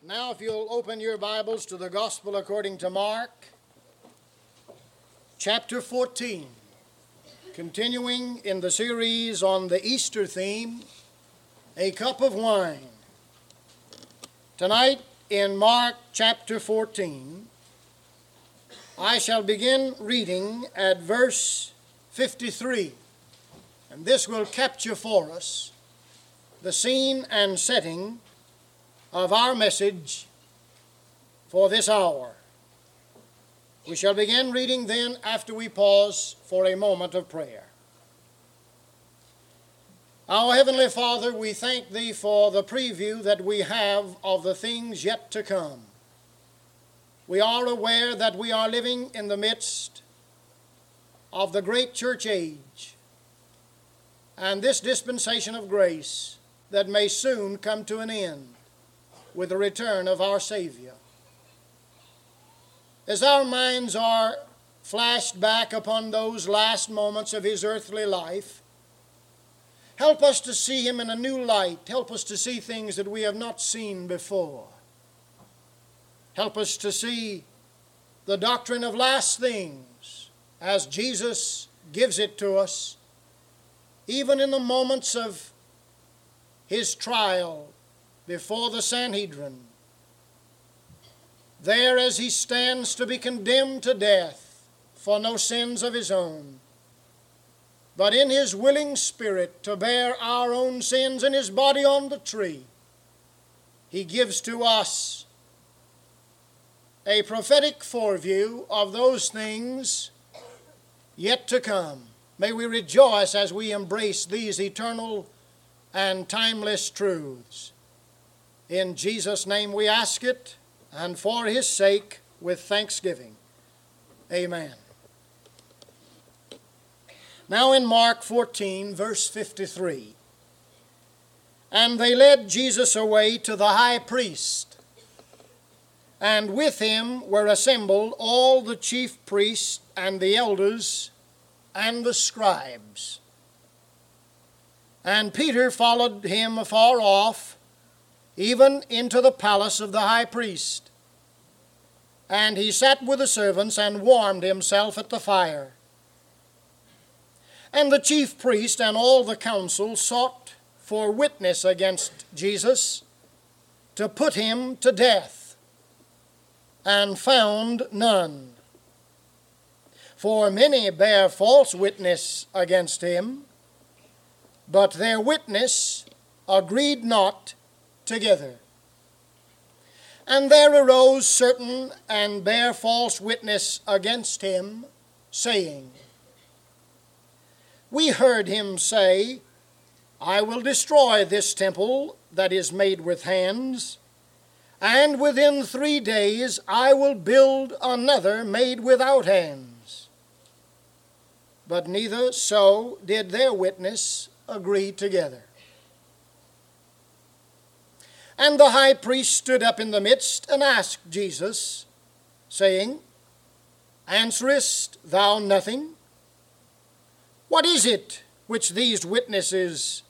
Now, if you'll open your Bibles to the Gospel according to Mark, chapter 14, continuing in the series on the Easter theme, A Cup of Wine. Tonight, in Mark chapter 14, I shall begin reading at verse 53, and this will capture for us the scene and setting of our message for this hour. We shall begin reading then after we pause for a moment of prayer. Our Heavenly Father, we thank Thee for the preview that we have of the things yet to come. We are aware that we are living in the midst of the great church age and this dispensation of grace that may soon come to an end with the return of our Savior. As our minds are flashed back upon those last moments of His earthly life, help us to see Him in a new light. Help us to see things that we have not seen before. Help us to see the doctrine of last things as Jesus gives it to us, even in the moments of His trial before the Sanhedrin. There as He stands to be condemned to death for no sins of His own, but in His willing spirit to bear our own sins in His body on the tree, He gives to us a prophetic foreview of those things yet to come. May we rejoice as we embrace these eternal and timeless truths. In Jesus' name we ask it, and for His sake with thanksgiving. Amen. Now in Mark 14, verse 53, "And they led Jesus away to the high priest, and with him were assembled all the chief priests and the elders and the scribes. And Peter followed him afar off, even into the palace of the high priest. And he sat with the servants and warmed himself at the fire. And the chief priest and all the council sought for witness against Jesus to put him to death, and found none. For many bare false witness against him, but their witness agreed not together. And there arose certain and bare false witness against him, saying, We heard him say, I will destroy this temple that is made with hands, and within 3 days I will build another made without hands. But neither so did their witness agree together. And the high priest stood up in the midst and asked Jesus, saying, Answerest thou nothing? What is it which these witnesses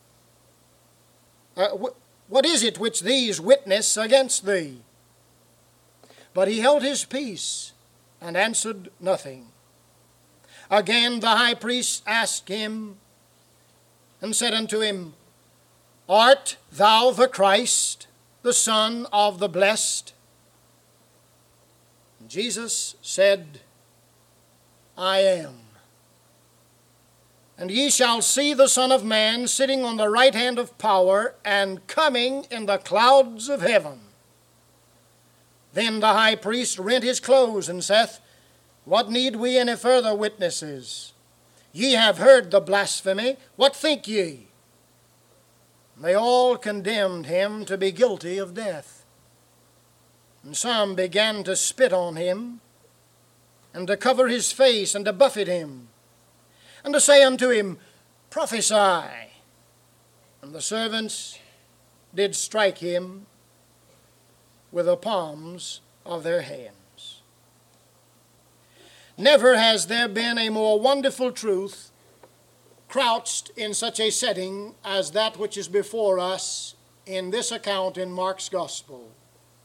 witness against thee? But he held his peace and answered nothing. Again the high priest asked him and said unto him, Art thou the Christ, the Son of the Blessed? And Jesus said, I am. And ye shall see the Son of Man sitting on the right hand of power and coming in the clouds of heaven. Then the high priest rent his clothes and saith, What need we any further witnesses? Ye have heard the blasphemy. What think ye? They all condemned him to be guilty of death. And some began to spit on him, and to cover his face, and to buffet him, and to say unto him, Prophesy. And the servants did strike him with the palms of their hands. Never has there been a more wonderful truth crouched in such a setting as that which is before us in this account in Mark's Gospel.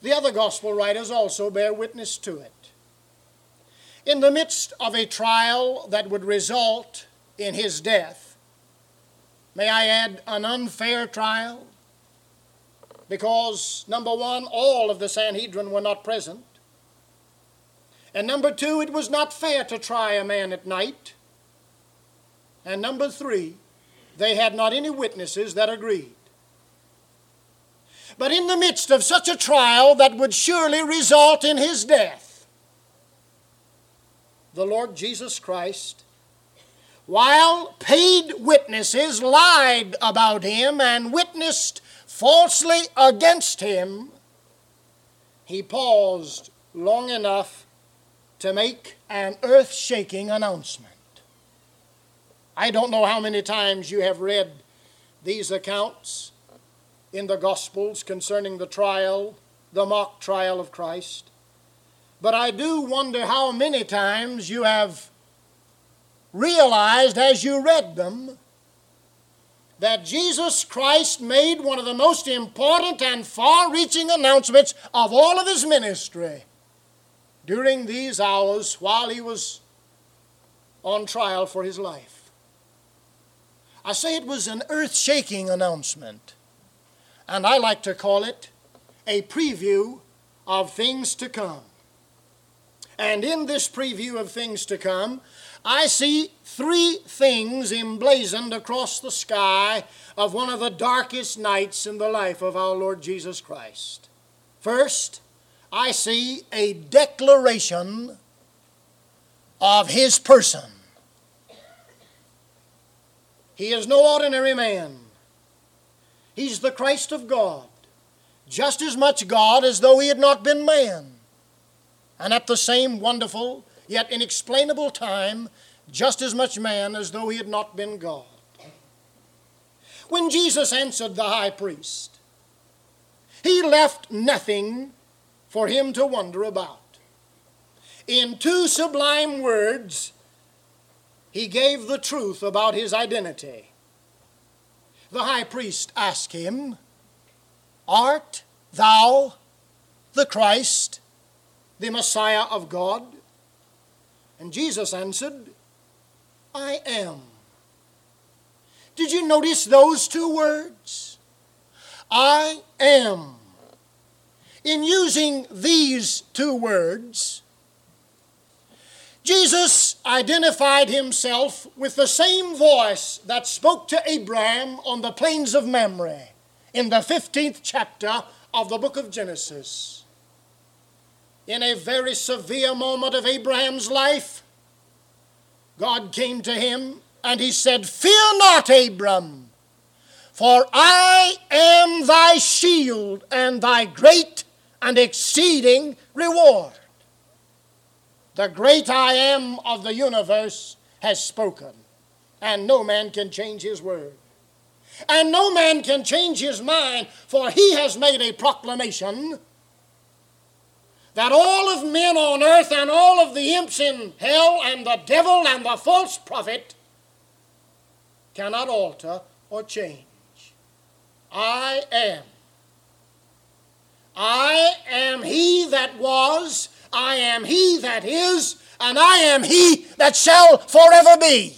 The other gospel writers also bear witness to it. In the midst of a trial that would result in his death, may I add, an unfair trial, because, number one, all of the Sanhedrin were not present, and number two, it was not fair to try a man at night, and number three, they had not any witnesses that agreed. But in the midst of such a trial that would surely result in his death, the Lord Jesus Christ, while paid witnesses lied about him and witnessed falsely against him, he paused long enough to make an earth-shaking announcement. I don't know how many times you have read these accounts in the Gospels concerning the trial, the mock trial of Christ, but I do wonder how many times you have realized as you read them that Jesus Christ made one of the most important and far-reaching announcements of all of his ministry during these hours while he was on trial for his life. I say it was an earth-shaking announcement, and I like to call it a preview of things to come. And in this preview of things to come, I see three things emblazoned across the sky of one of the darkest nights in the life of our Lord Jesus Christ. First, I see a declaration of his person. He is no ordinary man. He's the Christ of God, just as much God as though he had not been man. And at the same wonderful yet inexplainable time, just as much man as though he had not been God. When Jesus answered the high priest, he left nothing for him to wonder about. In two sublime words, he gave the truth about his identity. The high priest asked him, "Art thou the Christ, the Messiah of God?" And Jesus answered, "I am." Did you notice those two words? I am. In using these two words, Jesus identified himself with the same voice that spoke to Abraham on the plains of Mamre in the 15th chapter of the book of Genesis. In a very severe moment of Abraham's life, God came to him and he said, "Fear not, Abram, for I am thy shield and thy great and exceeding reward." The great I am of the universe has spoken, and no man can change his word. And no man can change his mind, for he has made a proclamation that all of men on earth and all of the imps in hell and the devil and the false prophet cannot alter or change. I am. I am he that was, I am he that is, and I am he that shall forever be.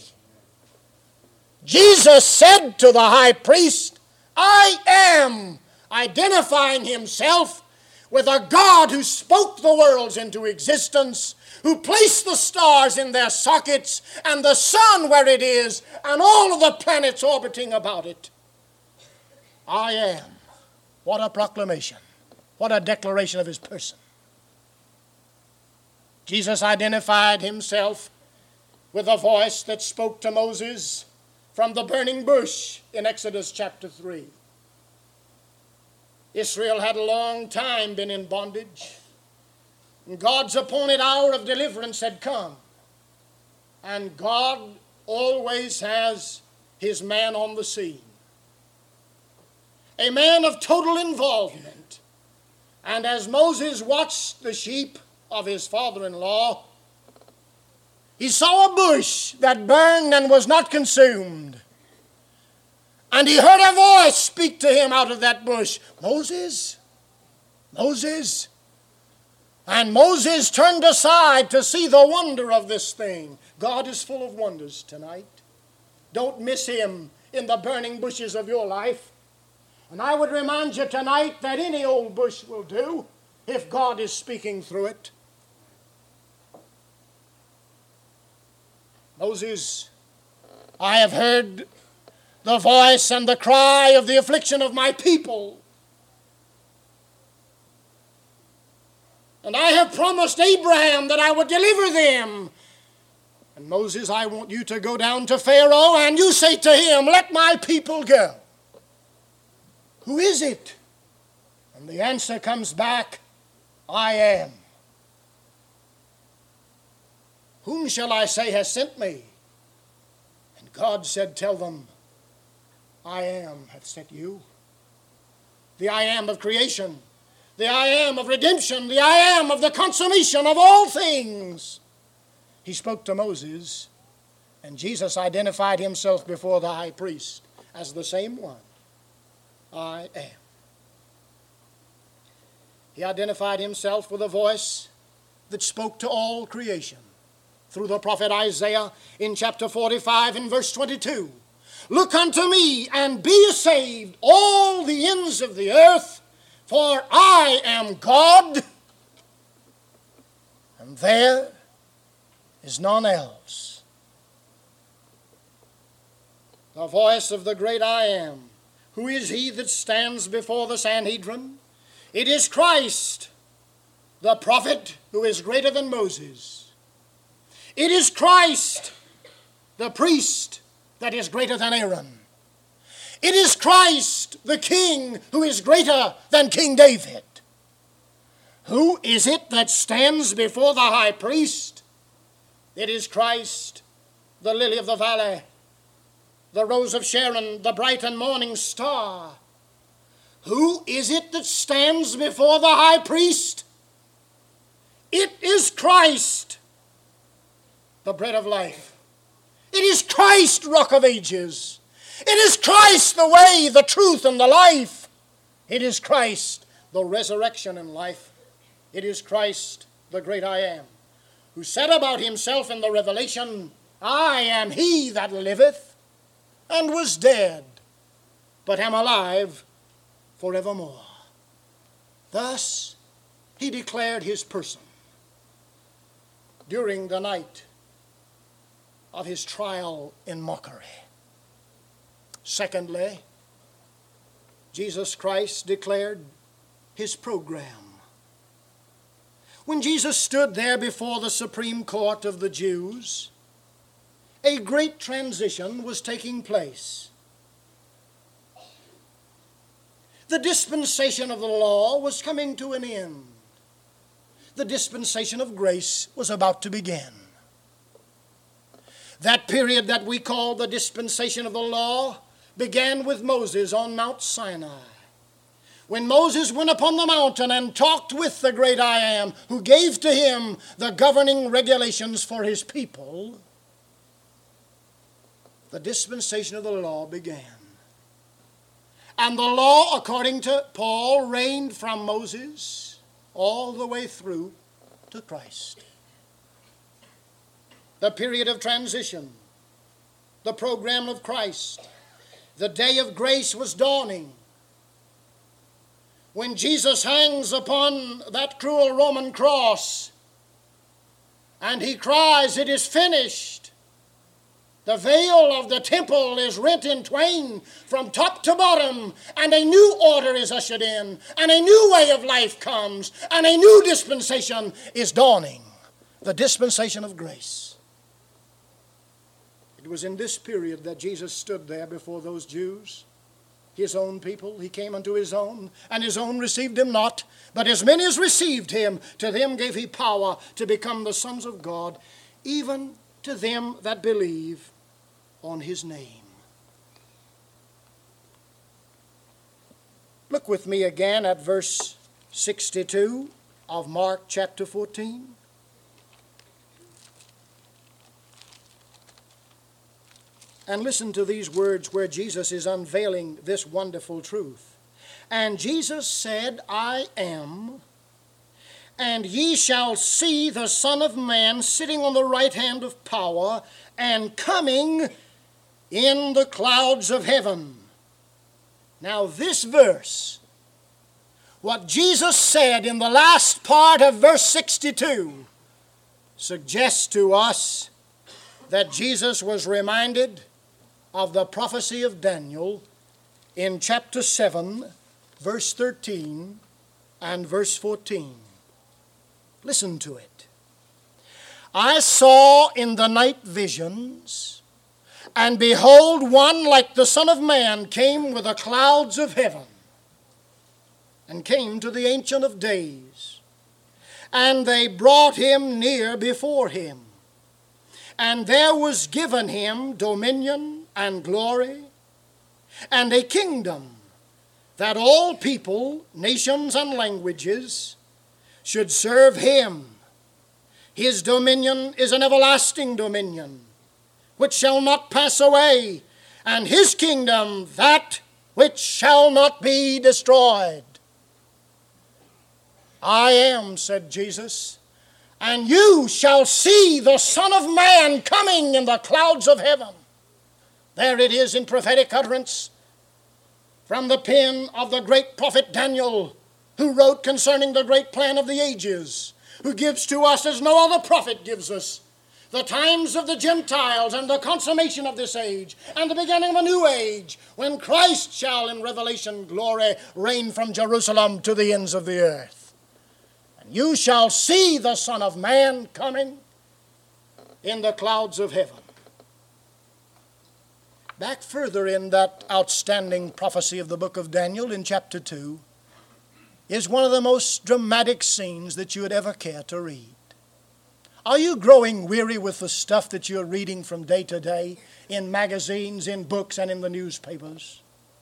Jesus said to the high priest, "I am," identifying himself with a God who spoke the worlds into existence, who placed the stars in their sockets and the sun where it is, and all of the planets orbiting about it. I am. What a proclamation. What a declaration of his person. Jesus identified himself with a voice that spoke to Moses from the burning bush in Exodus chapter 3. Israel had a long time been in bondage, and God's appointed hour of deliverance had come. And God always has his man on the scene. A man of total involvement. And as Moses watched the sheep of his father-in-law, he saw a bush that burned and was not consumed. And he heard a voice speak to him out of that bush, "Moses, Moses. And Moses turned aside to see the wonder of this thing. God is full of wonders tonight. Don't miss him in the burning bushes of your life. And I would remind you tonight that any old bush will do if God is speaking through it. Moses, I have heard the voice and the cry of the affliction of my people. And I have promised Abraham that I would deliver them. And Moses, I want you to go down to Pharaoh and you say to him, let my people go. Who is it? And the answer comes back, I am. Whom shall I say has sent me? And God said, tell them, I am hath sent you. The I am of creation, the I am of redemption, the I am of the consummation of all things. He spoke to Moses, and Jesus identified himself before the high priest as the same one. I am. He identified himself with a voice that spoke to all creation through the prophet Isaiah in chapter 45 and verse 22. Look unto me and be ye saved, all the ends of the earth, for I am God, and there is none else. The voice of the great I am. Who is he that stands before the Sanhedrin? It is Christ, the prophet who is greater than Moses. It is Christ, the priest that is greater than Aaron. It is Christ, the king, who is greater than King David. Who is it that stands before the high priest? It is Christ, the lily of the valley, the rose of Sharon, the bright and morning star. Who is it that stands before the high priest? It is Christ, the bread of life. It is Christ, rock of ages. It is Christ, the way, the truth, and the life. It is Christ, the resurrection and life. It is Christ, the great I am, who said about himself in the Revelation, I am he that liveth and was dead, but am alive forevermore. Thus, he declared his person during the night of his trial in mockery. Secondly, Jesus Christ declared his program. When Jesus stood there before the Supreme Court of the Jews, a great transition was taking place. The dispensation of the law was coming to an end. The dispensation of grace was about to begin. That period that we call the dispensation of the law began with Moses on Mount Sinai. When Moses went upon the mountain and talked with the great I am, who gave to him the governing regulations for his people, the dispensation of the law began. And the law, according to Paul, reigned from Moses all the way through to Christ. The period of transition, the program of Christ, the day of grace was dawning. When Jesus hangs upon that cruel Roman cross and he cries, it is finished, the veil of the temple is rent in twain from top to bottom, and a new order is ushered in, and a new way of life comes, and a new dispensation is dawning, the dispensation of grace. It was in this period that Jesus stood there before those Jews, his own people. He came unto his own, and his own received him not. But as many as received him, to them gave he power to become the sons of God, even to them that believe on his name. Look with me again at verse 62 of Mark chapter 14. And listen to these words where Jesus is unveiling this wonderful truth. And Jesus said, I am. And ye shall see the Son of Man sitting on the right hand of power and coming in the clouds of heaven. Now this verse, what Jesus said in the last part of verse 62, suggests to us that Jesus was reminded of the prophecy of Daniel in chapter 7, verse 13 and verse 14. Listen to it. I saw in the night visions, and behold, one like the Son of Man came with the clouds of heaven, and came to the Ancient of Days. And they brought him near before him. And there was given him dominion and glory, and a kingdom, that all people, nations, and languages should serve him. His dominion is an everlasting dominion, which shall not pass away, and his kingdom that which shall not be destroyed. I am, said Jesus, and you shall see the Son of Man coming in the clouds of heaven. There it is in prophetic utterance from the pen of the great prophet Daniel, who wrote concerning the great plan of the ages, who gives to us as no other prophet gives us the times of the Gentiles and the consummation of this age and the beginning of a new age, when Christ shall in revelation glory reign from Jerusalem to the ends of the earth. And you shall see the Son of Man coming in the clouds of heaven. Back further in that outstanding prophecy of the book of Daniel in chapter 2 is one of the most dramatic scenes that you would ever care to read. Are you growing weary with the stuff that you're reading from day to day in magazines, in books, and in the newspapers?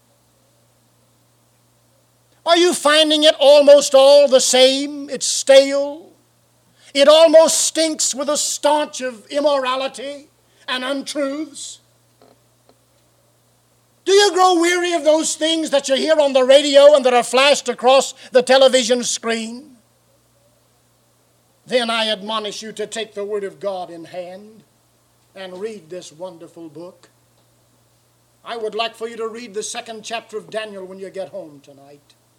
Are you finding it almost all the same? It's stale. It almost stinks with a stench of immorality and untruths. Do you grow weary of those things that you hear on the radio and that are flashed across the television screen? Then I admonish you to take the Word of God in hand and read this wonderful book. I would like for you to read the second chapter of Daniel when you get home tonight.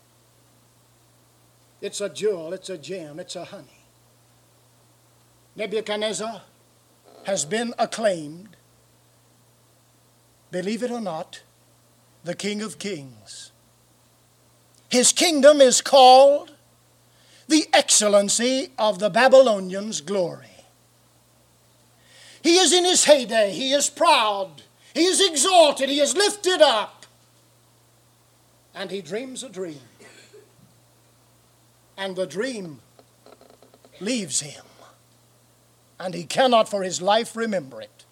It's a jewel, it's a gem, it's a honey. Nebuchadnezzar has been acclaimed, believe it or not, the King of Kings. His kingdom is called the excellency of the Babylonians' glory. He is in his heyday. He is proud. He is exalted. He is lifted up. And he dreams a dream. And the dream leaves him. And he cannot for his life remember it.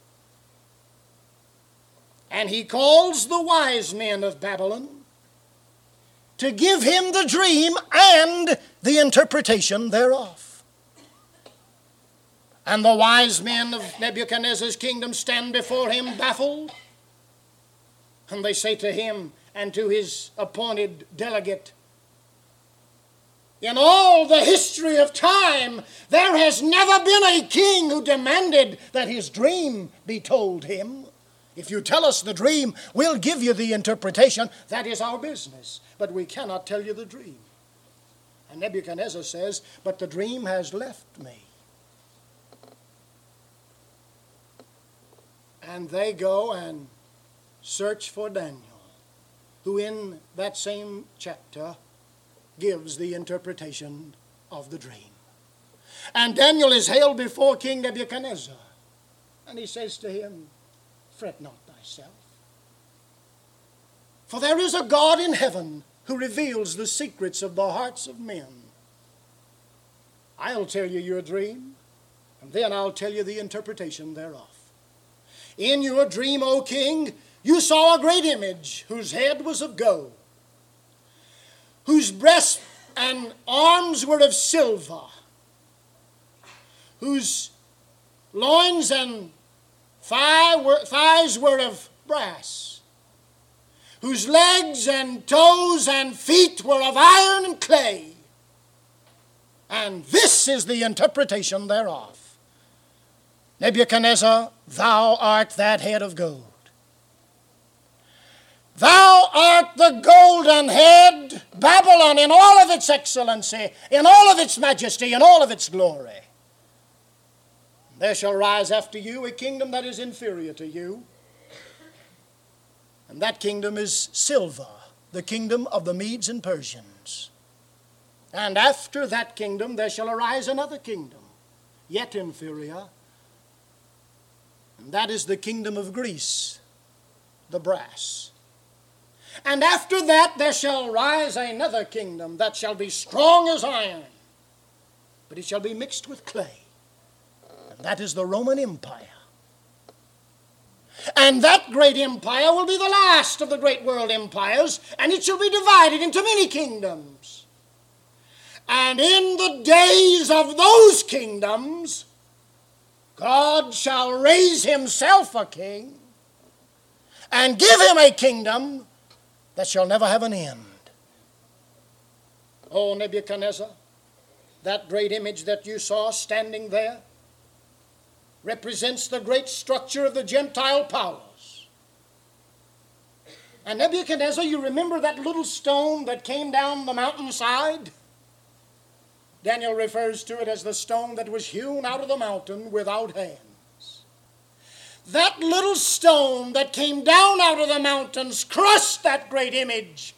And he calls the wise men of Babylon to give him the dream and the interpretation thereof. And the wise men of Nebuchadnezzar's kingdom stand before him baffled. And they say to him and to his appointed delegate, in all the history of time, there has never been a king who demanded that his dream be told him. If you tell us the dream, we'll give you the interpretation. That is our business. But we cannot tell you the dream. And Nebuchadnezzar says, but the dream has left me. And they go and search for Daniel, who in that same chapter gives the interpretation of the dream. And Daniel is hailed before King Nebuchadnezzar. And he says to him, fret not thyself. For there is a God in heaven who reveals the secrets of the hearts of men. I'll tell you your dream, and then I'll tell you the interpretation thereof. In your dream, O king, you saw a great image whose head was of gold, whose breast and arms were of silver, whose loins and thighs were of brass, whose legs and toes and feet were of iron and clay. And this is the interpretation thereof. Nebuchadnezzar, thou art that head of gold. Thou art the golden head, Babylon, in all of its excellency, in all of its majesty, in all of its glory. There shall rise after you a kingdom that is inferior to you, and that kingdom is silver, the kingdom of the Medes and Persians. And after that kingdom there shall arise another kingdom, yet inferior, and that is the kingdom of Greece, the brass. And after that there shall rise another kingdom that shall be strong as iron, but it shall be mixed with clay. And that is the Roman Empire. And that great empire will be the last of the great world empires, and it shall be divided into many kingdoms. And in the days of those kingdoms, God shall raise himself a king and give him a kingdom that shall never have an end. Oh, Nebuchadnezzar, that great image that you saw standing there represents the great structure of the Gentile powers. And Nebuchadnezzar, you remember that little stone that came down the mountainside? Daniel refers to it as the stone that was hewn out of the mountain without hands. That little stone that came down out of the mountains crushed that great image.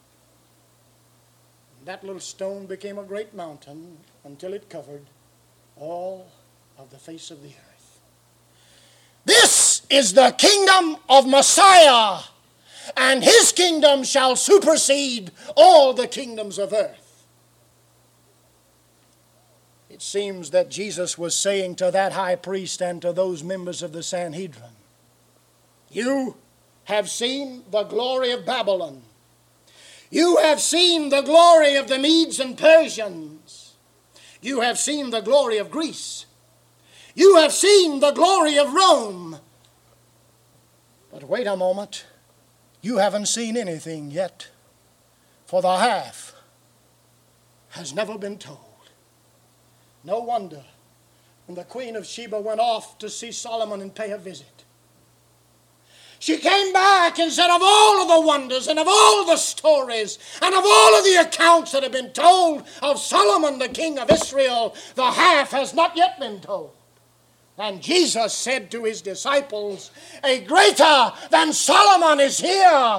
That little stone became a great mountain until it covered all of the face of the earth. This is the kingdom of Messiah, and his kingdom shall supersede all the kingdoms of earth. It seems that Jesus was saying to that high priest and to those members of the Sanhedrin, you have seen the glory of Babylon. You have seen the glory of the Medes and Persians. You have seen the glory of Greece. You have seen the glory of Rome. But wait a moment. You haven't seen anything yet, for the half has never been told. No wonder when the Queen of Sheba went off to see Solomon and pay a visit, she came back and said, of all of the wonders and of all the stories and of all of the accounts that have been told of Solomon, the king of Israel, the half has not yet been told. And Jesus said to his disciples, a greater than Solomon is here.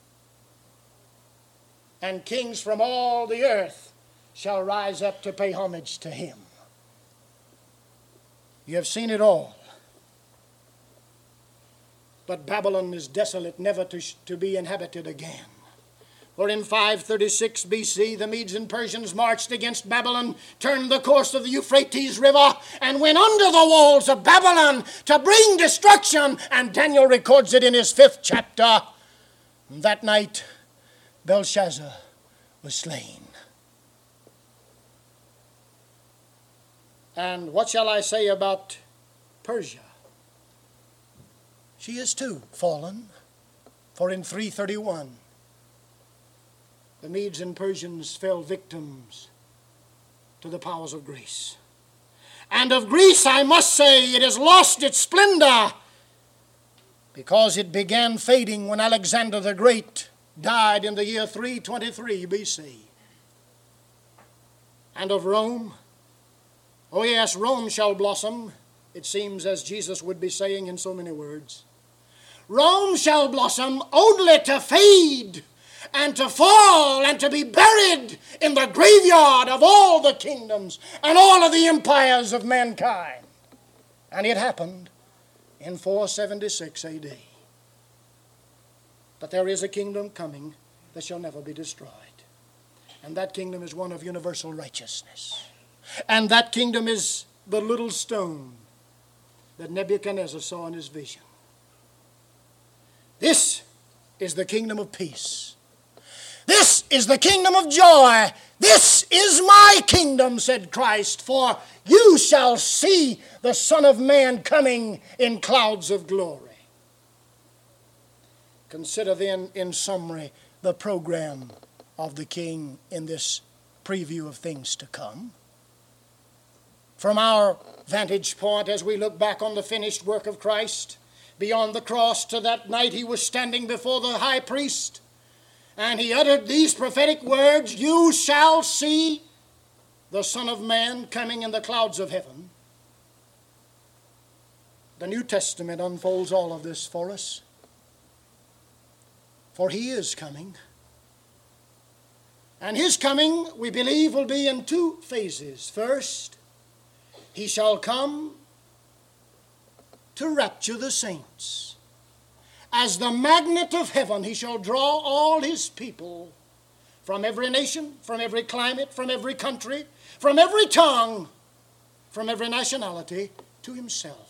And kings from all the earth shall rise up to pay homage to him. You have seen it all. But Babylon is desolate, never to be inhabited again. For in 536 BC, the Medes and Persians marched against Babylon, turned the course of the Euphrates River, and went under the walls of Babylon to bring destruction. And Daniel records it in his 5th chapter. That night, Belshazzar was slain. And what shall I say about Persia? She is too fallen, for in 331, the Medes and Persians fell victims to the powers of Greece. And of Greece, I must say, it has lost its splendor because it began fading when Alexander the Great died in the year 323 BC. And of Rome, oh yes, Rome shall blossom, it seems, as Jesus would be saying in so many words. Rome shall blossom only to fade and to fall and to be buried in the graveyard of all the kingdoms and all of the empires of mankind. And it happened in 476 AD. But there is a kingdom coming that shall never be destroyed. And that kingdom is one of universal righteousness. And that kingdom is the little stone that Nebuchadnezzar saw in his vision. This is the kingdom of peace. This is the kingdom of joy. This is my kingdom, said Christ, for you shall see the Son of Man coming in clouds of glory. Consider then, in summary, the program of the King in this preview of things to come. From our vantage point, as we look back on the finished work of Christ, beyond the cross to that night he was standing before the high priest, and he uttered these prophetic words, "You shall see the Son of Man coming in the clouds of heaven." The New Testament unfolds all of this for us. For he is coming. And his coming, we believe, will be in two phases. First, he shall come to rapture the saints. As the magnet of heaven, he shall draw all his people from every nation, from every climate, from every country, from every tongue, from every nationality to himself.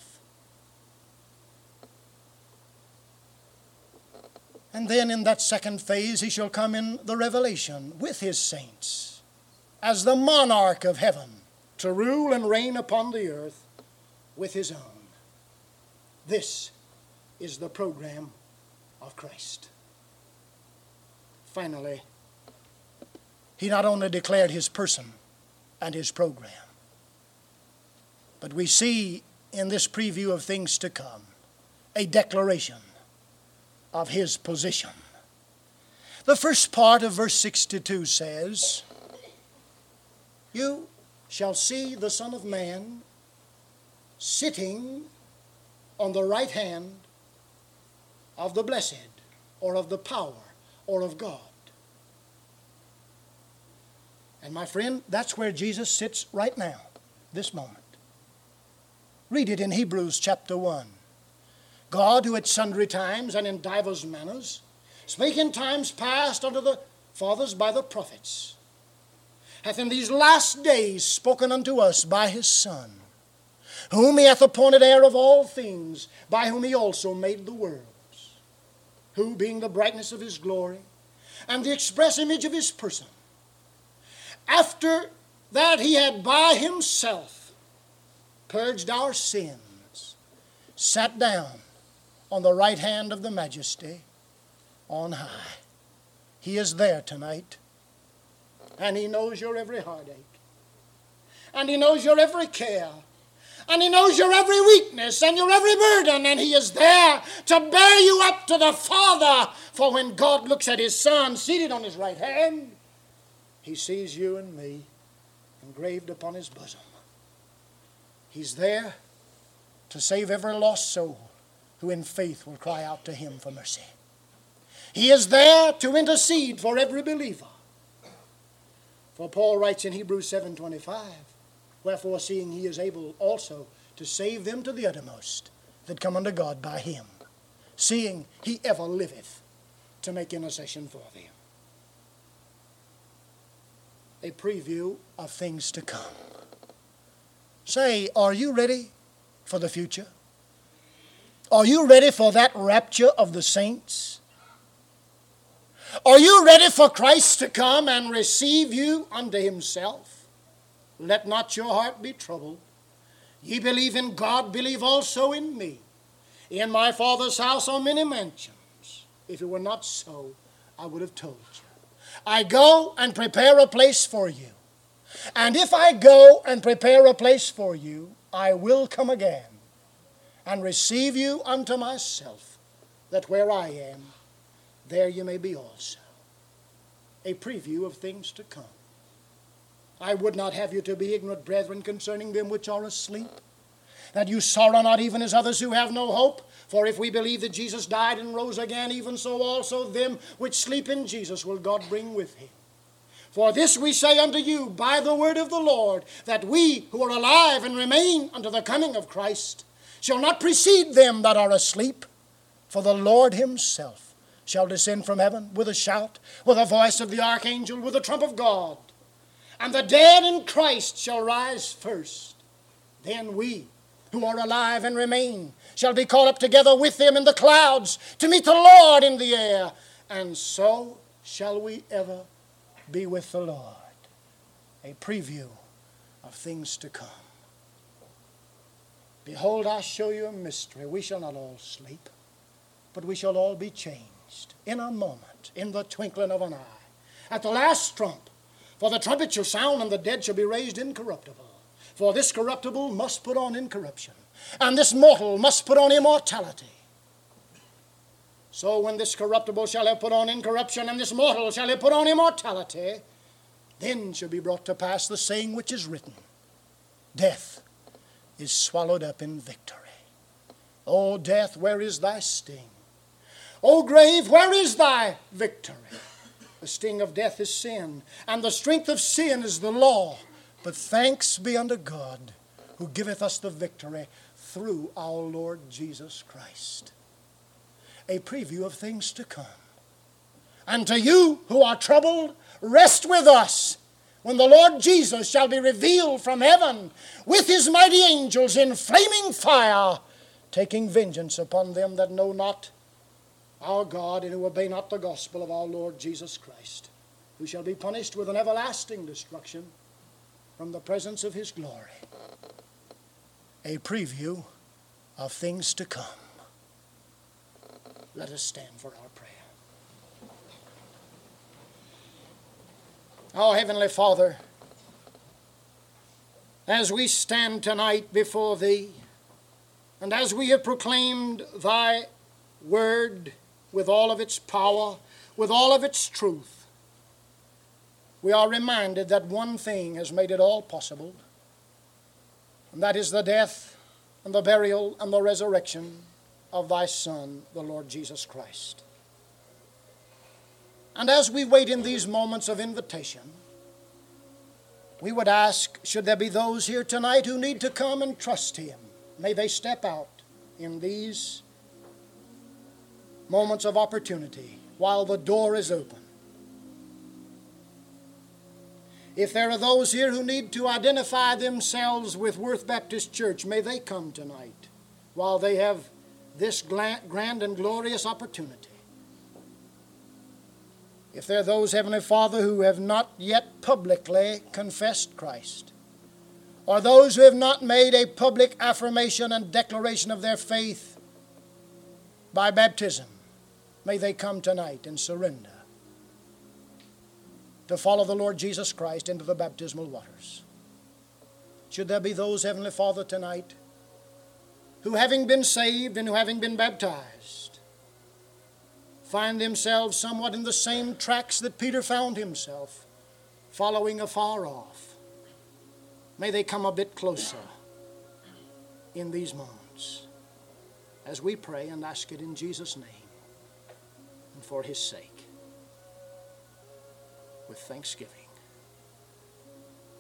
And then in that second phase, he shall come in the revelation with his saints as the monarch of heaven to rule and reign upon the earth with his own. This is the program of Christ. Finally, he not only declared his person and his program, but we see in this preview of things to come a declaration of his position. The first part of verse 62 says, "You shall see the Son of Man sitting on the right hand of the blessed, or of the power, or of God." And my friend, that's where Jesus sits right now, this moment. Read it in Hebrews chapter 1. God, who at sundry times and in divers manners spake in times past unto the fathers by the prophets, hath in these last days spoken unto us by his Son, whom he hath appointed heir of all things, by whom he also made the worlds, who, being the brightness of his glory and the express image of his person, after that he had by himself purged our sins, sat down on the right hand of the Majesty on high. He is there tonight, and he knows your every heartache, and he knows your every care, and he knows your every weakness and your every burden, and he is there to bear you up to the Father. For when God looks at his Son seated on his right hand, he sees you and me engraved upon his bosom. He's there to save every lost soul who in faith will cry out to him for mercy. He is there to intercede for every believer. For Paul writes in Hebrews 7:25, "Wherefore, seeing he is able also to save them to the uttermost that come unto God by him, seeing he ever liveth to make intercession for them." A preview of things to come. Say, are you ready for the future? Are you ready for that rapture of the saints? Are you ready for Christ to come and receive you unto himself? Let not your heart be troubled. Ye believe in God, believe also in me. In my Father's house are many mansions. If it were not so, I would have told you. I go and prepare a place for you. And if I go and prepare a place for you, I will come again and receive you unto myself, that where I am, there you may be also. A preview of things to come. I would not have you to be ignorant, brethren, concerning them which are asleep, that you sorrow not even as others who have no hope. For if we believe that Jesus died and rose again, even so also them which sleep in Jesus will God bring with him. For this we say unto you by the word of the Lord, that we who are alive and remain unto the coming of Christ shall not precede them that are asleep. For the Lord himself shall descend from heaven with a shout, with the voice of the archangel, with the trump of God. And the dead in Christ shall rise first. Then we who are alive and remain shall be caught up together with them in the clouds to meet the Lord in the air. And so shall we ever be with the Lord. A preview of things to come. Behold, I show you a mystery. We shall not all sleep, but we shall all be changed Christ in a moment, in the twinkling of an eye. At the last trump, for the trumpet shall sound, and the dead shall be raised incorruptible. For this corruptible must put on incorruption, and this mortal must put on immortality. So when this corruptible shall have put on incorruption, and this mortal shall have put on immortality, then shall be brought to pass the saying which is written, Death is swallowed up in victory. O death, where is thy sting? O grave, where is thy victory? The sting of death is sin, and the strength of sin is the law. But thanks be unto God, who giveth us the victory through our Lord Jesus Christ. A preview of things to come. And to you who are troubled, rest with us when the Lord Jesus shall be revealed from heaven with his mighty angels in flaming fire, taking vengeance upon them that know not our God and who obey not the gospel of our Lord Jesus Christ, who shall be punished with an everlasting destruction from the presence of his glory. A preview of things to come. Let us stand for our prayer. Our Heavenly Father, as we stand tonight before Thee, and as we have proclaimed Thy Word with all of its power, with all of its truth, we are reminded that one thing has made it all possible, and that is the death and the burial and the resurrection of Thy Son, the Lord Jesus Christ. And as we wait in these moments of invitation, we would ask, should there be those here tonight who need to come and trust Him, may they step out in these moments of opportunity while the door is open. If there are those here who need to identify themselves with Worth Baptist Church, may they come tonight while they have this grand and glorious opportunity. If there are those, Heavenly Father, who have not yet publicly confessed Christ, or those who have not made a public affirmation and declaration of their faith by baptism, may they come tonight and surrender to follow the Lord Jesus Christ into the baptismal waters. Should there be those, Heavenly Father, tonight who, having been saved and who, having been baptized, find themselves somewhat in the same tracks that Peter found himself, following afar off, may they come a bit closer in these moments as we pray and ask it in Jesus' name and for His sake with thanksgiving.